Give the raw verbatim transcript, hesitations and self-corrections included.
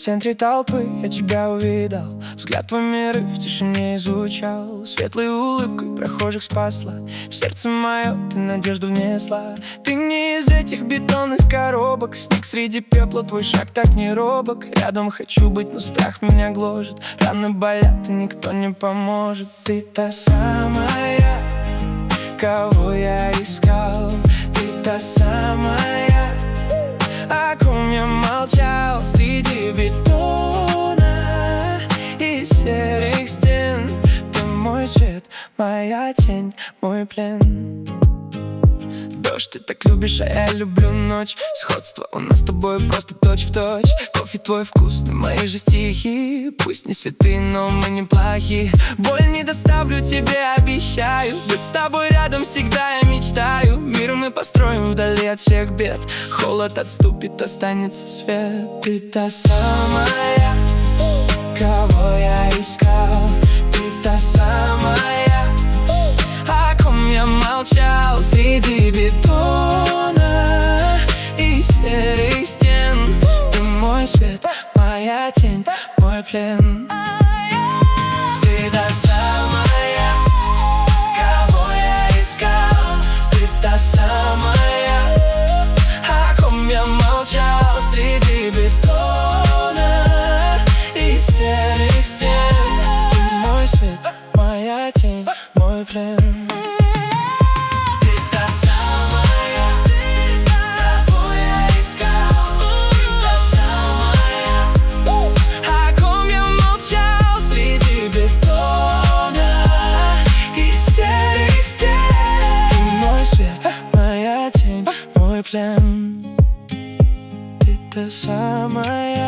центре толпы я тебя увидал. Взгляд твой миры в тишине изучал. Светлой улыбкой прохожих спасла. В сердце мое ты надежду внесла. Ты не из этих бетонных коробок. Снег среди пепла, твой шаг так не робок. Рядом хочу быть, но страх меня гложет. Раны болят, и никто не поможет. Ты та самая, кого я искал. Ты та самая, о ком я молчал. Среди бетона и серых стен ты мой свет, моя тень, мой плен. Дождь ты так любишь, а я люблю ночь. Сходство у нас с тобой просто точь-в-точь. Кофе твой вкусный, мои же стихи. Пусть не святые, но мы неплохи. Боль не доставлю тебе, обещаю. Быть с тобой рядом всегда я мечтаю. Мир мы построим вдали от всех бед. Холод отступит, останется свет. Ты та самая, кого я искал. Ты та самая, о ком я молчал. Среди бетона и серых стен ты мой свет, моя тень, мой плен. Ты та самая, кого я искал. Ты та самая, о ком я молчал. Среди бетона и серых стен ты мой свет, моя тень, мой плен. Ты та самая.